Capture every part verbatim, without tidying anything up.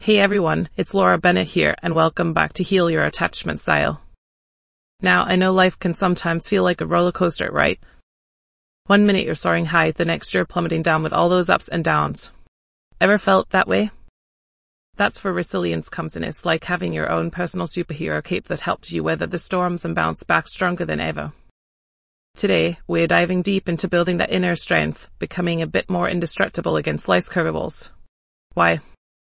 Hey everyone, it's Laura Bennett here, and welcome back to Heal Your Attachment Style. Now, I know life can sometimes feel like a roller coaster, right? One minute you're soaring high, the next you're plummeting down with all those ups and downs. Ever felt that way? That's where resilience comes in. It's like having your own personal superhero cape that helps you weather the storms and bounce back stronger than ever. Today, we're diving deep into building that inner strength, becoming a bit more indestructible against life's curveballs. Why?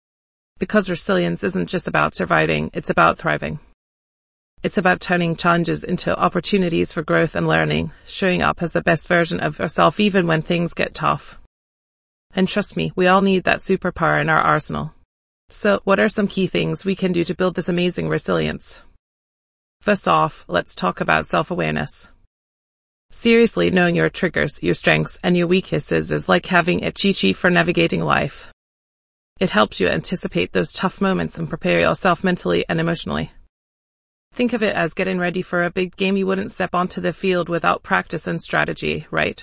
Because resilience isn't just about surviving, it's about thriving. It's about turning challenges into opportunities for growth and learning, showing up as the best version of yourself even when things get tough. And trust me, we all need that superpower in our arsenal. So, what are some key things we can do to build this amazing resilience? First off, let's talk about self-awareness. Seriously, knowing your triggers, your strengths, and your weaknesses is like having a cheat sheet for navigating life. It helps you anticipate those tough moments and prepare yourself mentally and emotionally. Think of it as getting ready for a big game. You wouldn't step onto the field without practice and strategy, right?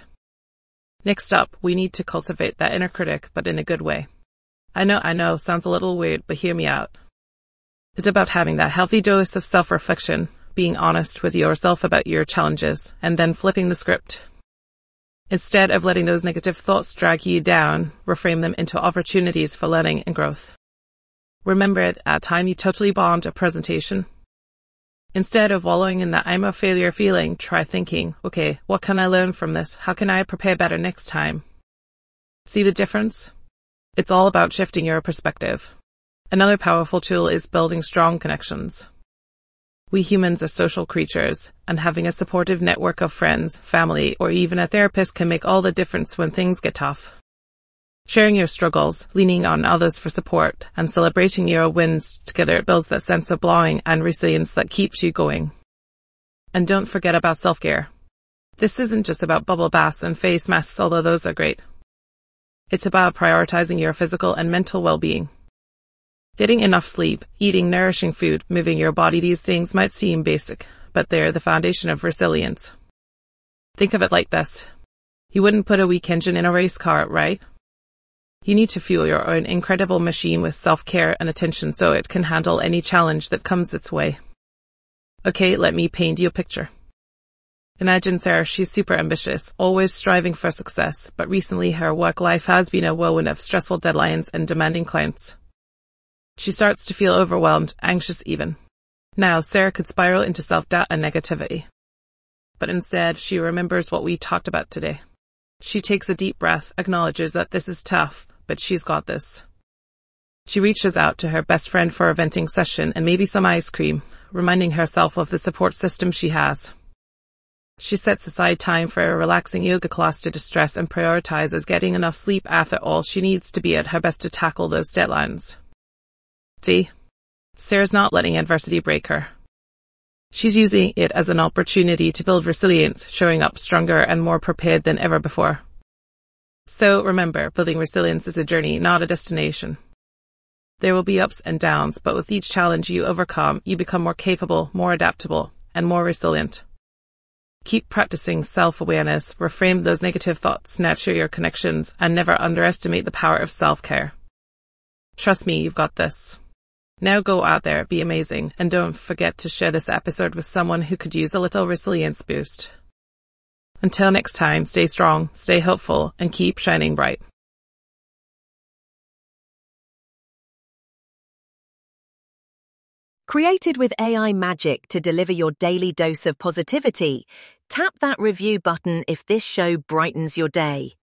Next up, we need to cultivate that inner critic, but in a good way. I know, I know, sounds a little weird, but hear me out. It's about having that healthy dose of self-reflection, being honest with yourself about your challenges, and then flipping the script. Instead of letting those negative thoughts drag you down, reframe them into opportunities for learning and growth. Remember at a time you totally bombed a presentation? Instead of wallowing in that I'm a failure feeling, try thinking, okay, what can I learn from this? How can I prepare better next time? See the difference? It's all about shifting your perspective. Another powerful tool is building strong connections. We humans are social creatures, and having a supportive network of friends, family, or even a therapist can make all the difference when things get tough. Sharing your struggles, leaning on others for support, and celebrating your wins together builds that sense of belonging and resilience that keeps you going. And don't forget about self-care. This isn't just about bubble baths and face masks, although those are great. It's about prioritizing your physical and mental well-being. Getting enough sleep, eating nourishing food, moving your body, these things might seem basic, but they're the foundation of resilience. Think of it like this. You wouldn't put a weak engine in a race car, right? You need to fuel your own incredible machine with self-care and attention so it can handle any challenge that comes its way. Okay, let me paint you a picture. Imagine Sarah, she's super ambitious, always striving for success, but recently her work life has been a whirlwind of stressful deadlines and demanding clients. She starts to feel overwhelmed, anxious even. Now, Sarah could spiral into self-doubt and negativity. But instead, she remembers what we talked about today. She takes a deep breath, acknowledges that this is tough, but she's got this. She reaches out to her best friend for a venting session and maybe some ice cream, reminding herself of the support system she has. She sets aside time for a relaxing yoga class to distress and prioritizes getting enough sleep. After all, she needs to be at her best to tackle those deadlines. See, Sarah's not letting adversity break her. She's using it as an opportunity to build resilience, showing up stronger and more prepared than ever before. So remember, building resilience is a journey, not a destination. There will be ups and downs, but with each challenge you overcome, you become more capable, more adaptable, and more resilient. Keep practicing self-awareness, reframe those negative thoughts, nurture your connections, and never underestimate the power of self-care. Trust me, you've got this. Now go out there, be amazing, and don't forget to share this episode with someone who could use a little resilience boost. Until next time, stay strong, stay hopeful, and keep shining bright. Created with A I magic to deliver your daily dose of positivity, tap that review button if this show brightens your day.